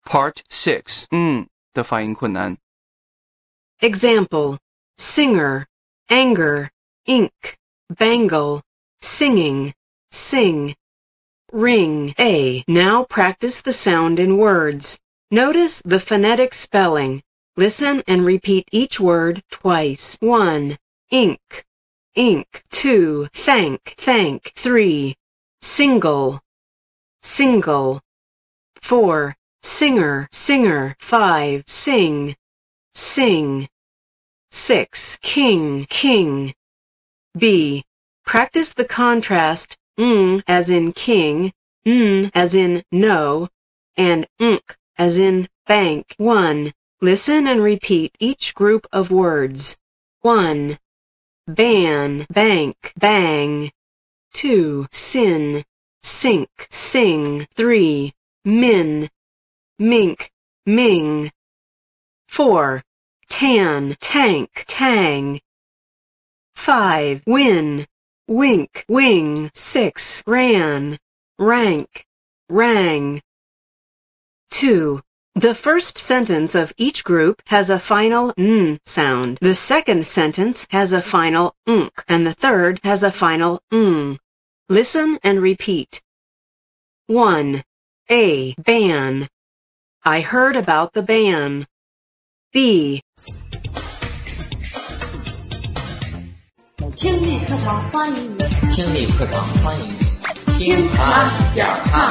Part 6 的发音困难。 Example: singer, anger, ink, bangle, singing, sing, ring. A. Now practice the sound in words. Notice the phonetic spelling. Listen and repeat each word twice. 1. Ink, ink. 2. Thank, thank. 3. Single, single. 4. Singer, singer. 5. Sing, sing. 6. King, king. B. Practice the contrast as in king, as in no, and as in bank. 1. Listen and repeat each group of words. 1. Ban, bank, bang. 2. Sin, sink, sing. 3. Min, mink, ming. 4. Tan, tank, tang. 5. Win, wink, wing. 6. Ran, rank, rang. 2. The first sentence of each group has a final n sound. The second sentence has a final nk, and the third has a final ng. Listen and repeat. 1. A. Ban. I heard about the ban. B. 听力课堂欢迎你，听力课堂欢迎你，听啊点啊。